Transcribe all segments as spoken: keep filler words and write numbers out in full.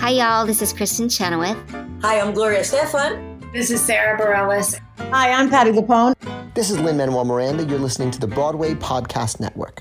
Hi, y'all. This is Kristen Chenoweth. Hi, I'm Gloria Estefan. This is Sarah Bareilles. Hi, I'm Patti LuPone. This is Lin-Manuel Miranda. You're listening to the Broadway Podcast Network.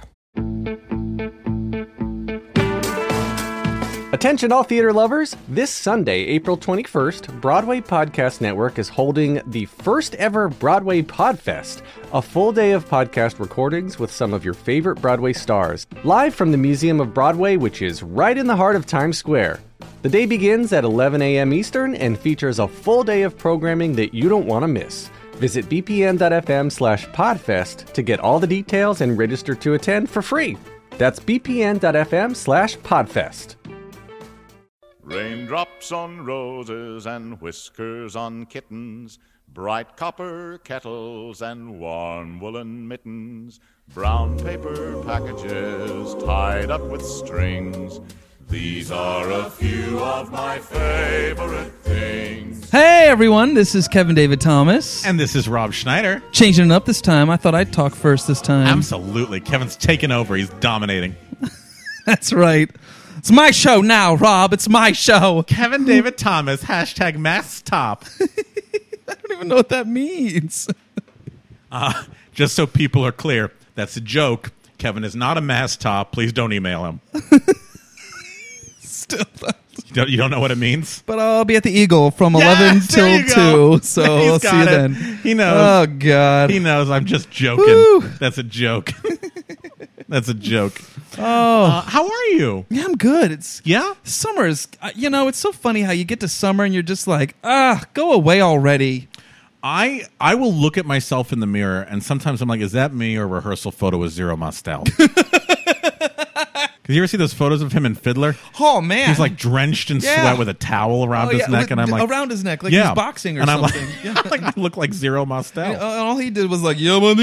Attention all theater lovers! This Sunday, April twenty-first, Broadway Podcast Network is holding the first ever Broadway Podfest, a full day of podcast recordings with some of your favorite Broadway stars, live from the Museum of Broadway, which is right in the heart of Times Square. The day begins at eleven a.m. Eastern and features a full day of programming that you don't want to miss. Visit bpn.fm slash podfest to get all the details and register to attend for free. That's bpn.fm slash podfest. Raindrops on roses and whiskers on kittens, bright copper kettles and warm woolen mittens, brown paper packages tied up with strings. These are a few of my favorite things. Hey everyone, this is Kevin David Thomas. And this is Rob Schneider. Changing it up this time. I thought I'd talk first this time. Absolutely. Kevin's taken over. He's dominating. That's right. It's my show now, Rob. It's my show. Kevin David Thomas, hashtag mass top. I don't even know what that means. uh, just so people are clear, that's a joke. Kevin is not a mass top. Please don't email him. Still, you don't, you don't know what it means? But I'll be at the Eagle from yes, eleven till two, so He's I'll got see you it. then. He knows. Oh, God. He knows. I'm just joking. Woo. That's a joke. That's a joke. Oh, uh, how are you? Yeah, I'm good. It's yeah. Summer is, uh, you know, it's so funny how you get to summer and you're just like, ah, go away already. I I will look at myself in the mirror and sometimes I'm like, is that me or a rehearsal photo with zero Mostel? Did you ever see those photos of him in Fiddler? Oh, man. He's like drenched in yeah. sweat with a towel around oh, his yeah, neck. with, And I'm like... Around his neck, like yeah. he's boxing or and something. I'm like, yeah. like, I look like zero Mostel. And, uh, all he did was like... Brought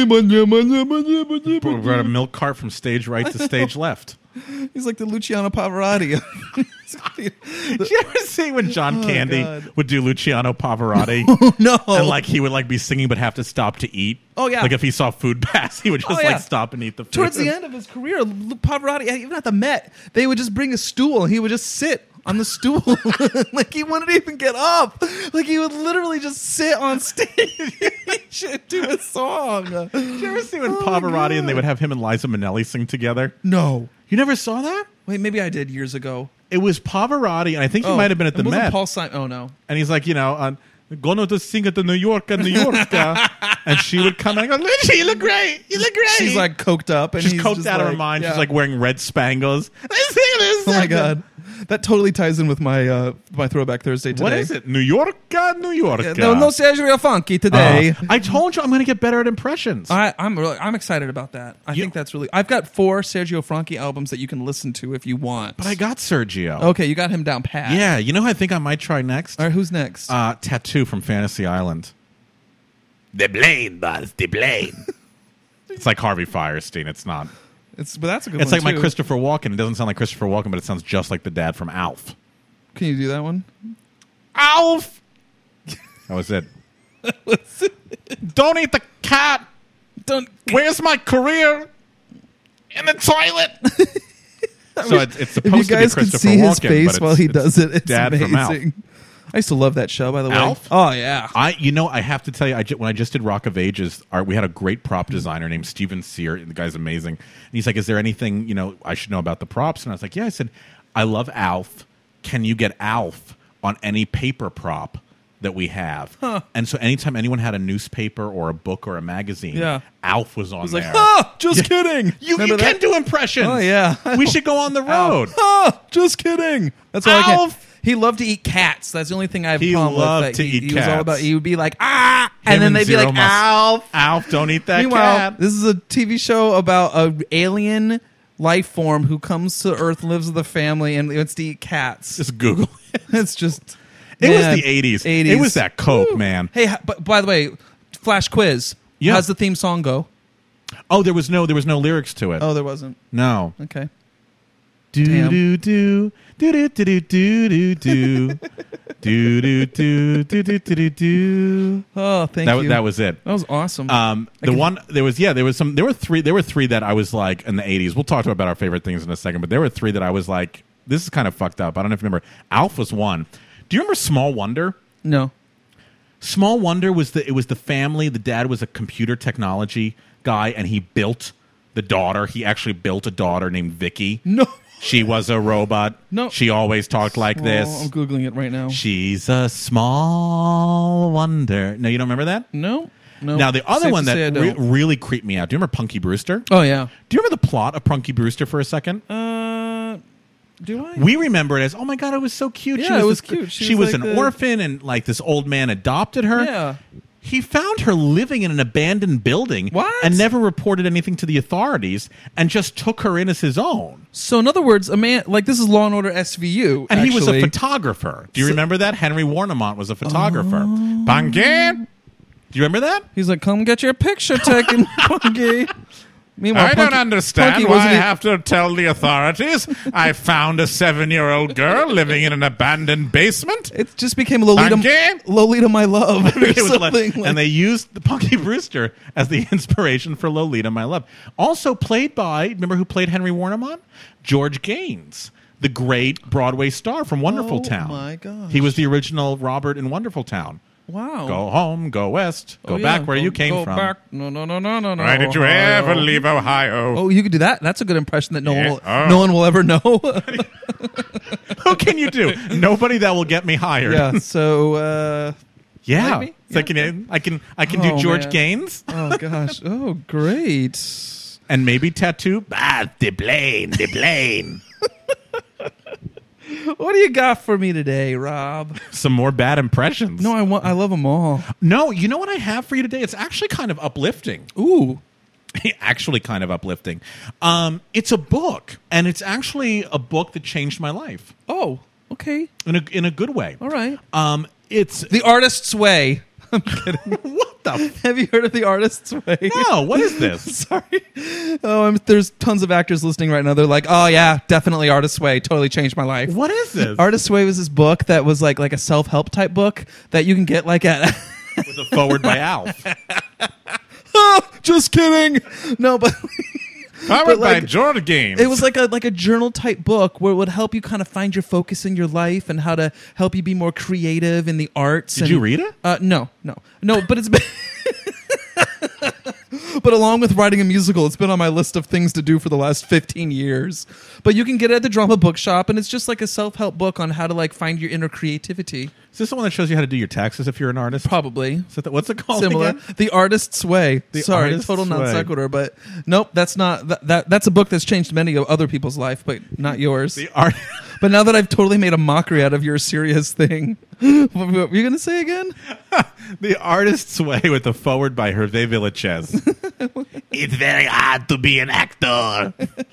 a milk cart from stage right to stage left. He's like the Luciano Pavarotti. Did you ever see when John oh, Candy God. would do Luciano Pavarotti? Oh, no. And like he would like be singing but have to stop to eat. Oh, yeah. Like if he saw food pass, he would just oh, yeah. like stop and eat the food. Towards the end of his career, Pavarotti, even at the Met, they would just bring a stool and he would just sit on the stool. Like he wouldn't even get up. Like he would literally just sit on stage and do a song. Did you ever see when oh Pavarotti and they would have him and Liza Minnelli sing together? No. You never saw that? Wait, maybe I did years ago. It was Pavarotti, and I think he oh, might have been at the it wasn't Met. Paul Simon. Oh, no. And he's like, you know, uh, going to sing at the New Yorker, New Yorker. And she would come and go, Lucy, you look great. You look great. She's like coked up. And She's he's coked just out like, of her mind. Yeah. She's like wearing red spangles. Oh, my God. That totally ties in with my uh, my Throwback Thursday today. What is it? New Yorker, New Yorker. Yeah, no, no Sergio Funky today. Uh, I told you I'm going to get better at impressions. I, I'm really, I'm excited about that. I You- think that's really. I've got four Sergio Franchi albums that you can listen to if you want. But I got Sergio. Okay, you got him down pat. Yeah, you know who I think I might try next? All right, who's next? Uh, Tattoo from Fantasy Island. The plane, boss, the plane. It's like Harvey Firestein. It's not. It's but that's a good It's one like too. my Christopher Walken. It doesn't sound like Christopher Walken, but it sounds just like the dad from Alf. Can you do that one? Alf! That was it. Don't eat the cat. Don't. Where's my career? In the toilet. So it's, it's supposed If you to be guys could Christopher see his Walken, face but while it's- he it's does it, it's Dad from Alf. amazing. I used to love that show, by the way. Alf? Oh yeah. I, you know, I have to tell you, I ju- when I just did Rock of Ages, our, we had a great prop designer named Steven Sear. The guy's amazing. And he's like, "Is there anything you know I should know about the props?" And I was like, "Yeah." I said, "I love Alf. Can you get Alf on any paper prop that we have?" Huh. And so, anytime anyone had a newspaper or a book or a magazine, Yeah. Alf was on I was there. like, ah, just Yeah. kidding. You, Remember you that? can do impressions. Oh yeah. We should go on the road. Ah, just kidding. That's all I can. Alf. He loved to eat cats. That's the only thing I have a He problem loved with. to That he, eat he was all cats. about. He would be like, ah, Him and then they'd be Zero like, Mus- Alf. Alf, don't eat that Meanwhile, cat. this is a T V show about an alien life form who comes to Earth, lives with a family, and wants to eat cats. Just Google it. It's just. It man, was the eighties. eighties. It was that Coke, Woo. man. Hey, ha- but by the way, flash quiz. Yeah. How's the theme song go? Oh, there was no there was no lyrics to it. Oh, there wasn't. No. Okay. Do Damn. do do do do do do do do do do do do do do do do. Oh, thank That you. was that was it. That was awesome. Um, I the can- one there was yeah there was some there were three there were three that I was like in the eighties. We'll talk about our favorite things in a second, but there were three that I was like this is kind of fucked up. I don't know if you remember. Alf was one. Do you remember Small Wonder? No. Small Wonder was the it was the family. The dad was a computer technology guy, and he built the daughter. He actually built a daughter named Vicky. No. She was a robot. No. She always talked like this. Oh, I'm Googling it right now. She's a small wonder. No, you don't remember that? No. No. Now, the other Safe one to say that I re- don't. really creeped me out. Do you remember Punky Brewster? Oh, yeah. Do you remember the plot of Punky Brewster for a second? Uh, do I? We remember it as, oh my God, it was so cute. Yeah, she was it was this- cute. She, She was, was like an the- orphan, and like this old man adopted her. Yeah. He found her living in an abandoned building What? and never reported anything to the authorities and just took her in as his own. So, in other words, a man, like, this is Law and Order S V U. And he was a actually. photographer. Do you remember that? Henry Warnemont was a photographer. Punky? Do you remember that? He's like, come get your picture taken, Punky. Meanwhile, Punky- Punky wasn't e- to tell the authorities. I found a seven-year-old girl living in an abandoned basement. It just became Lolita, Punky? Lolita My Love. Or It was like- something like- and they used the Punky Brewster as the inspiration for Lolita My Love. Also played by, remember who played Henry Warnemont? George Gaines, the great Broadway star from Wonderful Oh, Town. my gosh. He was the original Robert in Wonderful Town. Wow. Go home, go west, go Oh, yeah. back where Go- you came go from. Back. No, no, no, no, no, no. Why did you Ohio. ever leave Ohio? Oh, you could do that. That's a good impression that no Yeah. one will, Oh. no one will ever know. Who can you do? Nobody that will get me hired. yeah. So, uh, yeah. Like me? So I can I can I can Oh, do George man. Gaines oh gosh. Oh, great. and maybe tattoo. Ah, the plane, the plane. What do you got for me today, Rob? Some more bad impressions. No, I want. I love them all. No, you know what I have for you today? It's actually kind of uplifting. Ooh. actually kind of uplifting. Um, it's a book, and it's actually a book that changed my life Oh. Okay. in a in a good way. All right. Um, it's The Artist's Way. what the f- Have you heard of The Artist's Way? no? What is this? Sorry. Oh, I'm, there's tons of actors listening right now. They're like, oh yeah, definitely Artist's Way. Totally changed my life. What is this? Artist's Way was this book that was like like a self help type book that you can get like at. With a forward by Alf. Oh, just kidding. No, but Powered like, by George Gaines. it was like a like a journal type book where it would help you kind of find your focus in your life and how to help you be more creative in the arts. Did and, you read it? Uh, no, no, no. But it's been. But along with writing a musical, it's been on my list of things to do for the last fifteen years. But you can get it at the Drama Bookshop, and it's just like a self-help book on how to like find your inner creativity. Is this the one that shows you how to do your taxes if you're an artist? Probably. Is that the- what's it called Similar. again? The Artist's Way. The Sorry, Artist's total non Way. sequitur, but nope, that's not that, that that's a book that's changed many of other people's life, but not yours. The art. But now that I've totally made a mockery out of your serious thing, what were you going to say again? The Artist's Way with the forward by Hervé Villachez. It's very hard to be an actor.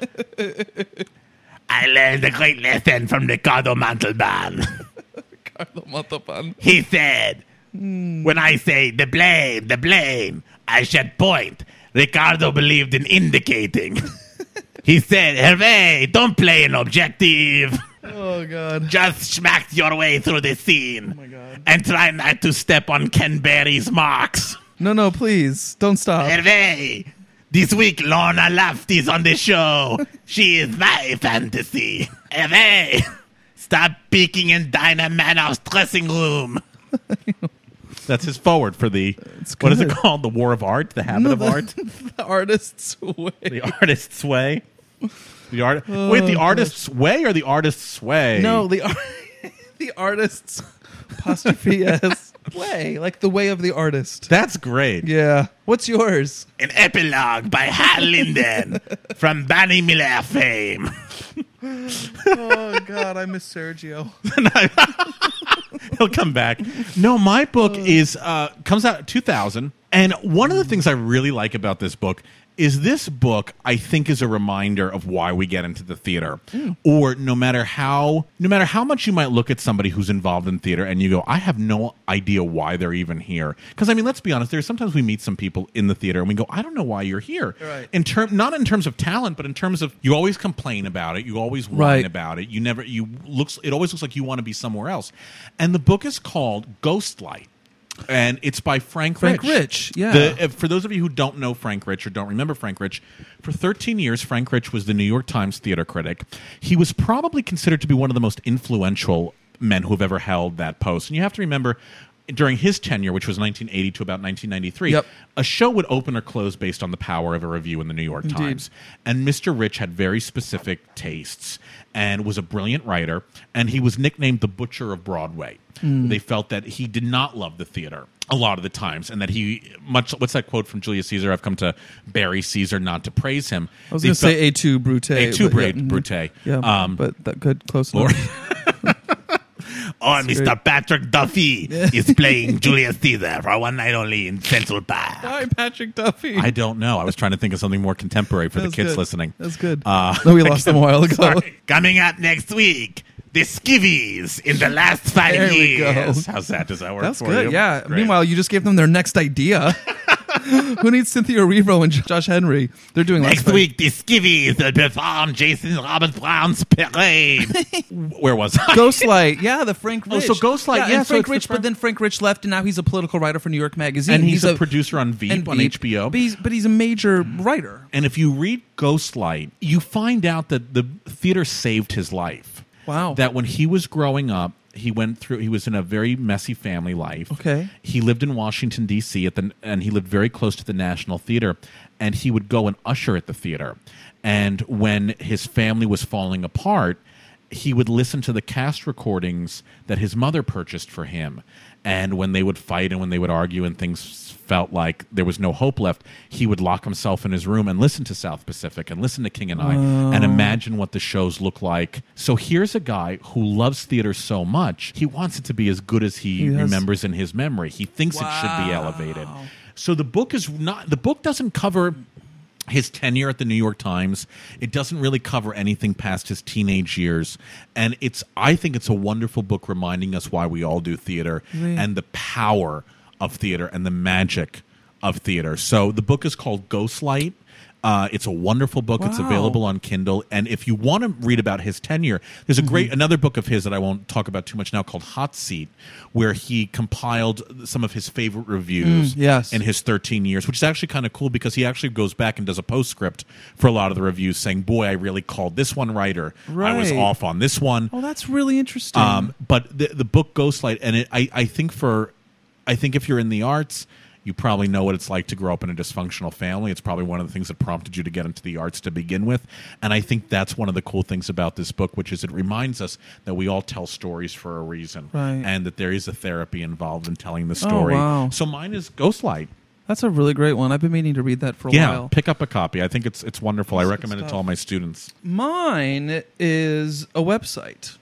I learned a great lesson from Ricardo Montalban. Carlo Montalban. He said, when I say the blame, the blame, I should point. Ricardo believed in indicating. He said, Hervé, don't play an objective. Oh God. Just smack your way through the scene. Oh my God. And try not to step on Ken Berry's marks. No, no, please don't stop. Hervé, this week Lorna Luft is on the show. She is my fantasy. Hervé, stop peeking in Dinah Manoff's dressing room. That's his forward for the, what is it good. called? The War of Art? The Habit No, of the- Art? The Artist's Way. The Artist's Way? The art. Wait, the Artist's Way or the Artist's Way? No, the ar- the Artist's apostrophe s way, like the way of the artist. That's great. Yeah. What's yours? An epilogue by Hal Linden from Barney Miller fame. Oh God, I miss Sergio. He'll come back. No, my book is uh, comes out two thousand, and one of the things I really like about this book is this book I think is a reminder of why we get into the theater. Mm. Or no matter how no matter how much you might look at somebody who's involved in theater and you go, I have no idea why they're even here. Because I mean, let's be honest, there's sometimes we meet some people in the theater and we go, I don't know why you're here. Right. In term not in terms of talent, but in terms of you always complain about it, you always whine Right. about it. You never you looks it always looks like you want to be somewhere else. And the book is called Ghostlight. And it's by Frank, Frank Rich. Rich, yeah. The, for those of you who don't know Frank Rich or don't remember Frank Rich, for thirteen years, Frank Rich was the New York Times theater critic. He was probably considered to be one of the most influential men who have ever held that post. And you have to remember, during his tenure, which was nineteen eighty to about nineteen ninety-three, Yep. a show would open or close based on the power of a review in the New York Indeed. Times. And Mister Rich had very specific tastes and was a brilliant writer, and he was nicknamed the Butcher of Broadway. Mm. They felt that he did not love the theater a lot of the times, and that he much. What's that quote from Julius Caesar? I've come to bury Caesar, not to praise him. I was They going to felt- say A two Brute. A two but yeah, Brute, mhm. Brute. Yeah, Um, but that good, close Lord- enough. Oh, That's Mister great. Patrick Duffy is playing Julius Caesar for one night only in Central Park. Hi, Patrick Duffy. I don't know. I was trying to think of something more contemporary for the That's kids good. listening. That's good. Uh, no, we lost them a while ago. Sorry. Coming up next week, the Skivvies in the last five There we years. go. How's that? Does that work That's for good. you? Yeah. Great. Meanwhile, you just gave them their next idea. Who needs Cynthia Erivo and Josh Henry? They're doing Next last fight. week, the Skivvies will perform Jason Robert Brown's Parade. Where was I? Ghostlight, yeah, the Frank Oh, Rich. so Ghostlight, yeah, yeah, and so Frank it's the Rich, Frank- but then Frank Rich left, and now he's a political writer for New York Magazine. And he's, a, producer on Veep and on Veep, H B O. But he's, but he's a major writer. And if you read Ghostlight, you find out that the theater saved his life. Wow. That when he was growing up, he went through. He was in a very messy family life. Okay. He lived in Washington D C at the, and he lived very close to the National Theater. And he would go and usher at the theater. And when his family was falling apart, he would listen to the cast recordings that his mother purchased for him. And when they would fight and when they would argue and things felt like there was no hope left, he would lock himself in his room and listen to South Pacific and listen to King and I and imagine what the shows look like. So here's a guy who loves theater so much, he wants it to be as good as he, He has- remembers in his memory. He thinks it should be elevated. So the book is not the book doesn't cover his tenure at the New York Times. It doesn't really cover anything past his teenage years. And it's I think it's a wonderful book reminding us why we all do theater Right. and the power of theater and the magic of theater. So the book is called Ghostlight. Uh, it's a wonderful book. It's Wow. available on Kindle. And if you want to read about his tenure, there's a great another book of his that I won't talk about too much now called Hot Seat, where he compiled some of his favorite reviews Mm, yes. in his thirteen years, which is actually kind of cool because he actually goes back and does a postscript for a lot of the reviews saying, boy, I really called this one writer. I was Right. off on this one. Oh, that's really interesting. Um, but the the book Ghostlight, and it, I I think for I think if you're in the arts, you probably know what it's like to grow up in a dysfunctional family. It's probably one of the things that prompted you to get into the arts to begin with. And I think that's one of the cool things about this book, which is it reminds us that we all tell stories for a reason, Right. and that there is a therapy involved in telling the story. Oh, wow. So mine is Ghostlight. That's a really great one. I've been meaning to read that for a Yeah, while. pick up a copy. I think it's it's wonderful. I That's recommend good it to stuff. all my students. Mine is a website.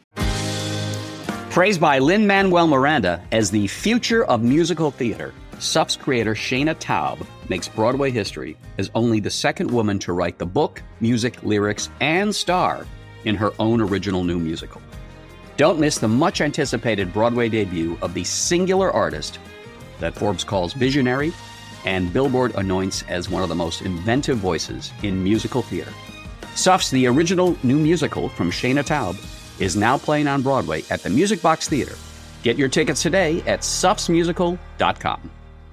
Praised by Lin-Manuel Miranda as the future of musical theater, S U F's creator Shayna Taub makes Broadway history as only the second woman to write the book, music, lyrics, and star in her own original new musical. Don't miss the much-anticipated Broadway debut of the singular artist that Forbes calls visionary and Billboard anoints as one of the most inventive voices in musical theater. S U F's The Original New Musical from Shayna Taub is now playing on Broadway at the Music Box Theater. Get your tickets today at sufs musical dot com.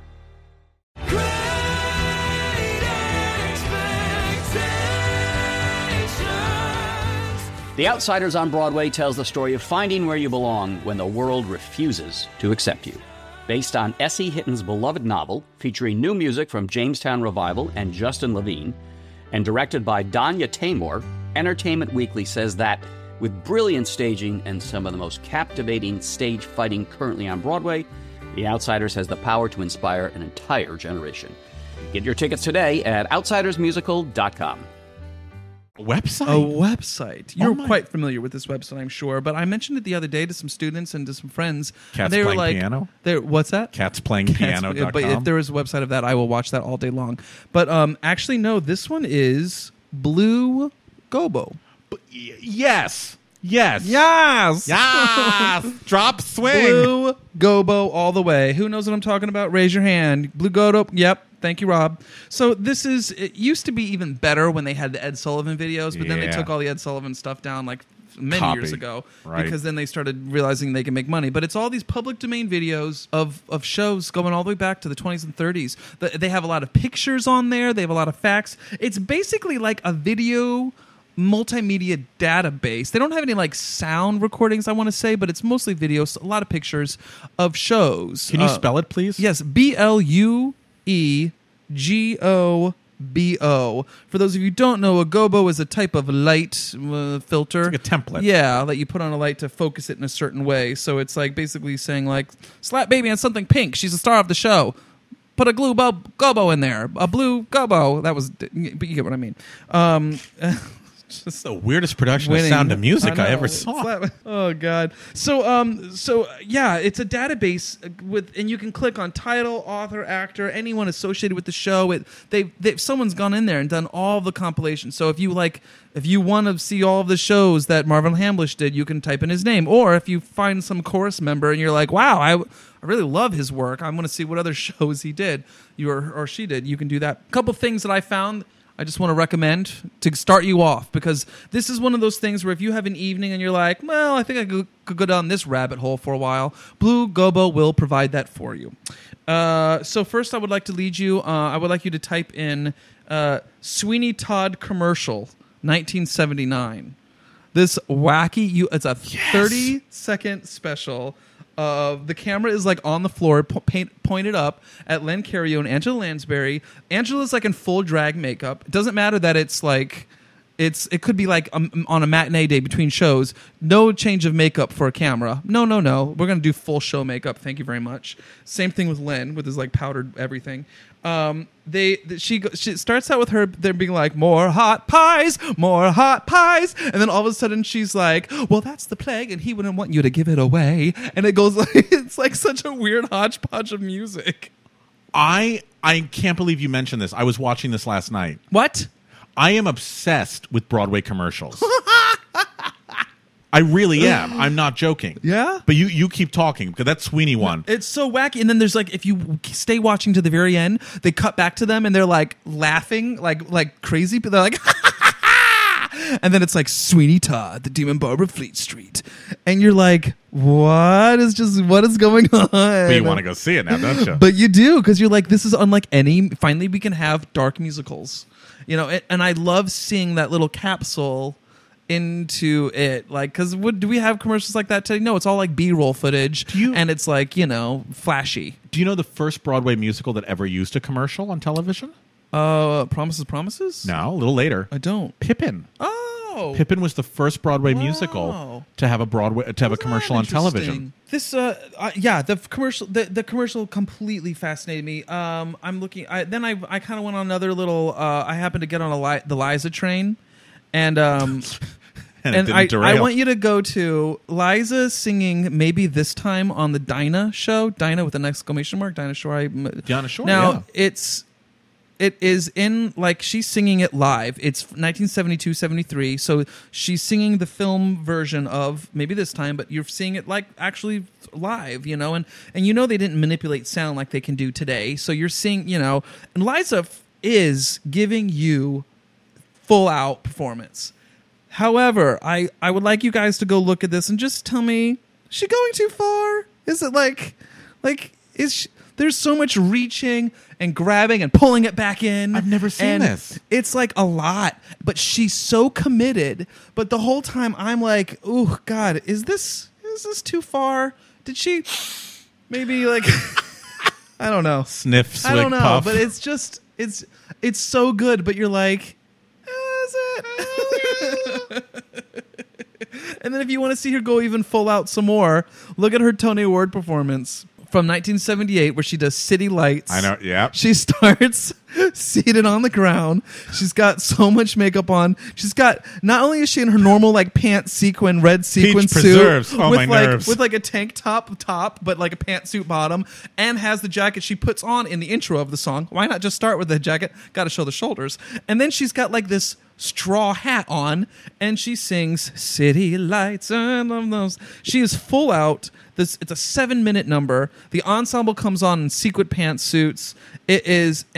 The Outsiders on Broadway tells the story of finding where you belong when the world refuses to accept you. Based on Essie Hitton's beloved novel, featuring new music from Jamestown Revival and Justin Levine, and directed by Danya Taymor, Entertainment Weekly says that with brilliant staging and some of the most captivating stage fighting currently on Broadway, The Outsiders has the power to inspire an entire generation. Get your tickets today at outsiders musical dot com. Website? A website. You're Oh my- quite familiar with this website, I'm sure. But I mentioned it the other day to some students and to some friends. Cats and they were Playing like, Piano? They're, what's that? Cats Playing Piano dot com. But if there is a website of that, I will watch that all day long. But um, actually, no. This one is Blue Gobo. Y- yes. Yes. Yes. Yes. Drop swing. Blue Gobo all the way. Who knows what I'm talking about? Raise your hand. Blue Gobo. Yep. Thank you, Rob. So this is, it used to be even better when they had the Ed Sullivan videos, but then they Yeah. took all the Ed Sullivan stuff down like many Copy. years ago, Right. because then they started realizing they can make money. But it's all these public domain videos of, of shows going all the way back to the twenties and thirties. The, they have a lot of pictures on there. They have a lot of facts. It's basically like a video multimedia database. They don't have any like sound recordings, I want to say, but it's mostly videos, a lot of pictures of shows. Can you Uh, spell it, please? Yes, B L U E G O B O. For those of you who don't know, a gobo is a type of light uh, filter. It's like a template. Yeah, that you put on a light to focus it in a certain way. So it's like basically saying like, slap baby on something pink. She's the star of the show. Put a glue bo- gobo in there. A blue gobo. That was, but you get what I mean. Um, It's the weirdest production winning. of Sound of Music I, know. ever saw. Slap- Oh god. So um so yeah, it's a database with, and you can click on title, author, actor, anyone associated with the show. It they they someone's gone in there and done all the compilations. So if you like if you want to see all of the shows that Marvin Hamlish did, you can type in his name. Or if you find some chorus member and you're like, "Wow, I I really love his work. I want to see what other shows he did, you or, or she did." You can do that. A couple things that I found I just want to recommend to start you off, because this is one of those things where if you have an evening and you're like, well, I think I could, could go down this rabbit hole for a while, Blue Gobo will provide that for you. Uh, so first I would like to lead you, uh, I would like you to type in uh, Sweeney Todd commercial, nineteen seventy-nine. This wacky, you it's a thirty second special. Uh, the camera is like on the floor, po- paint, pointed up at Len Carrion and Angela Lansbury. Angela's like in full drag makeup. It doesn't matter that it's like, it's it could be like um, on a matinee day between shows. No change of makeup for a camera. No, no, no. We're gonna do full show makeup. Thank you very much. Same thing with Len with his like powdered everything. Um, they she she starts out with her they're being like, more hot pies, more hot pies, and then all of a sudden she's like, well, that's the plague, and he wouldn't want you to give it away, and it goes like it's like such a weird hodgepodge of music. I I can't believe you mentioned this. I was watching this last night. What? I am obsessed with Broadway commercials. I really am. I'm not joking. Yeah? But you, you keep talking, because that Sweeney one. It's so wacky. And then there's like, if you stay watching to the very end, they cut back to them and they're like laughing like like crazy. But they're like, and then it's like Sweeney Todd, the Demon Barber of Fleet Street, and you're like, what is just what is going on? But you want to go see it now, don't you? But you do, because you're like, this is unlike any. Finally, we can have dark musicals, you know. And, and I love seeing that little capsule into it, like, because would do we have commercials like that today? No, it's all like B-roll footage, you, and it's like, you know, flashy. Do you know the first Broadway musical that ever used a commercial on television? Uh, Promises, Promises? No, a little later. I don't. Pippin. Oh, Pippin was the first Broadway Wow. musical to have a Broadway to have a commercial on television. This, uh, uh, yeah, the f- commercial, the, the commercial completely fascinated me. Um, I'm looking. I, then I, I kind of went on another little. Uh, I happened to get on a li- the Liza train, and um, and it and didn't I, derail. I want you to go to Liza singing "Maybe This Time" on the Dinah show. Dinah with an exclamation mark. Dinah Shore. I, Dinah Shore, Now yeah. it's. It is in, like, she's singing it live. It's nineteen seventy-two seventy-three, so she's singing the film version of Maybe This Time, but you're seeing it, like, actually live, you know? And, and you know they didn't manipulate sound like they can do today, so you're seeing, you know... And Liza f- is giving you full-out performance. However, I, I would like you guys to go look at this and just tell me, is she going too far? Is it, like... Like, is she... There's so much reaching and grabbing and pulling it back in. I've never seen and this. It's like a lot, but she's so committed. But the whole time I'm like, oh God, is this is this too far? Did she maybe like I don't know. Sniff, swig, I don't know, puff. but it's just it's it's so good. But you're like, is it? And then if you want to see her go even full out some more, look at her Tony Award performance from nineteen seventy-eight, where she does City Lights. I know, yeah. She starts seated on the ground. She's got so much makeup on. She's got, not only is she in her normal like pants sequin, red sequin Peach suit preserves. Oh, with my like nerves. with like a tank top top, but like a pantsuit bottom, and has the jacket she puts on in the intro of the song. Why not just start with the jacket? Got to show the shoulders. And then she's got like this straw hat on, and she sings City Lights and of those. She is full out. This it's a seven minute number. The ensemble comes on in sequin pantsuits. It is, and she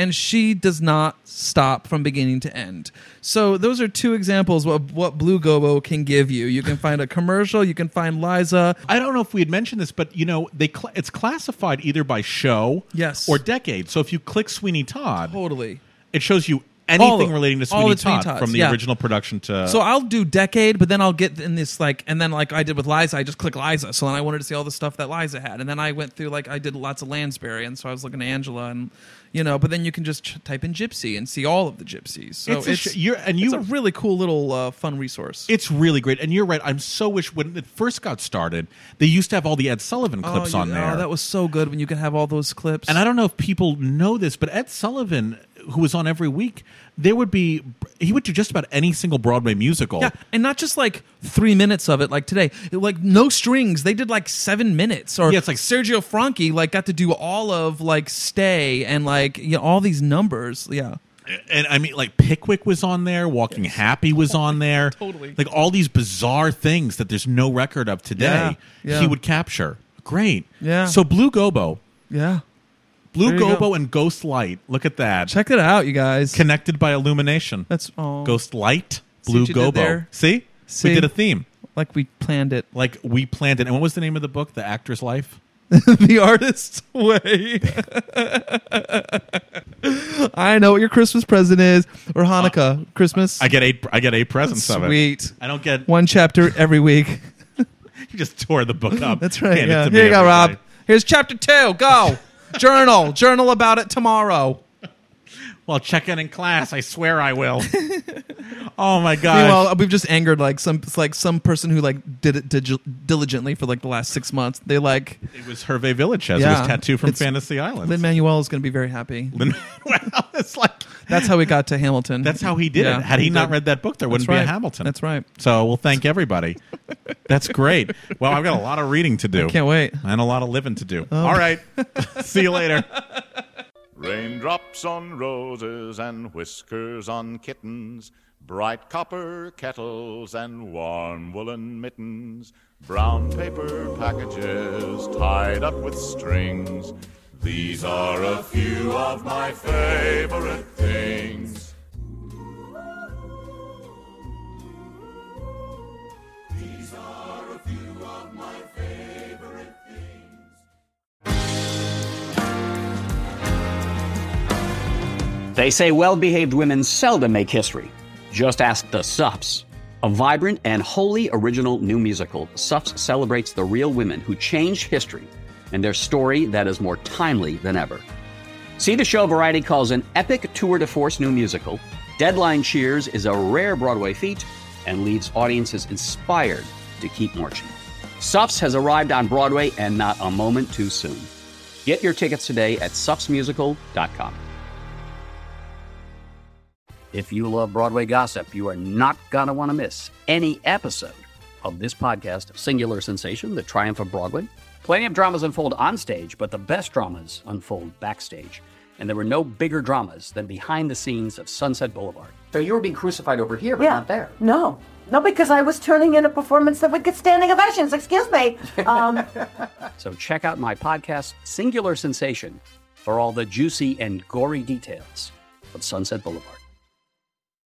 movie does not stop from beginning to end. So those are two examples of what Blue Gobo can give you. You can find a commercial, you can find Liza. I don't know if we had mentioned this, but you know, they cl- it's classified either by show, yes, or decade. So if you click Sweeney Todd, totally, it shows you anything the, relating to Sweeney Todd Todd from the yeah. original production to. So I'll do decade, but then I'll get in this like, and then like I did with Liza, I just click Liza. So then I wanted to see all the stuff that Liza had, and then I went through like I did lots of Lansbury, and so I was looking at Angela, and you know. But then you can just ch- type in Gypsy and see all of the Gypsies. So it's, it's, a sh- you're, and you, it's a really cool little uh, fun resource. It's really great, and you're right. I'm so wish when it first got started, they used to have all the Ed Sullivan clips oh, you, on there. Oh, that was so good when you could have all those clips. And I don't know if people know this, but Ed Sullivan, who was on every week, there would be he would do just about any single Broadway musical. Yeah, and not just like three minutes of it like today. It, like no strings. They did like seven minutes. Or yeah, it's like Sergio Franchi like got to do all of like Stay and like you know, all these numbers. Yeah. And I mean, like Pickwick was on there, Walking yes. Happy was on there, totally. Like all these bizarre things that there's no record of today. Yeah, yeah. He would capture. Great. Yeah. So Blue Gobo. Yeah. Blue Gobo go. and Ghost Light. Look at that. Check it out, you guys. Connected by illumination. That's oh. Ghost Light, Blue See Gobo. See? See? We did a theme. Like we planned it. Like we planned it. And what was the name of the book? The Actor's Life? The Artist's Way. I know what your Christmas present is, or Hanukkah, uh, Christmas. I get eight. I get eight presents Sweet. of it. Sweet. I don't get one chapter every week. You just tore the book up. That's right. Hand Yeah. it to Here me you go, Rob. day. Here's chapter two. Go. Journal. Journal about it tomorrow. Well, check in in class. I swear I will. Oh my god! Meanwhile, we've just angered like some like some person who like did it dig- diligently for like the last six months. They like it was Hervé Villachez. Yeah, it was Tattoo from it's, Fantasy Island. Lin-Manuel is going to be very happy. Lin-Manuel, it's like that's how we got to Hamilton. That's how he did yeah, it. Had he, he not did. read that book, there wouldn't that's be right. a Hamilton. That's right. So we'll thank everybody. That's great. Well, I've got a lot of reading to do. I can't wait. And a lot of living to do. Oh. All right. See you later. Raindrops on roses and whiskers on kittens, bright copper kettles and warm woolen mittens, brown paper packages tied up with strings. These are a few of my favorite things. These are a few of my favorite things. They say well-behaved women seldom make history. Just ask the Suffs. A vibrant and wholly original new musical, Suffs celebrates the real women who changed history and their story that is more timely than ever. See the show Variety calls an epic tour de force new musical. Deadline cheers is a rare Broadway feat and leaves audiences inspired to keep marching. Suffs has arrived on Broadway and not a moment too soon. Get your tickets today at suffs musical dot com. If you love Broadway gossip, you are not going to want to miss any episode of this podcast, Singular Sensation, The Triumph of Broadway. Plenty of dramas unfold on stage, but the best dramas unfold backstage. And there were no bigger dramas than behind the scenes of Sunset Boulevard. So you were being crucified over here, but yeah. not there. No. No, because I was turning in a performance that would get standing ovations. Excuse me. Um, so check out my podcast, Singular Sensation, for all the juicy and gory details of Sunset Boulevard.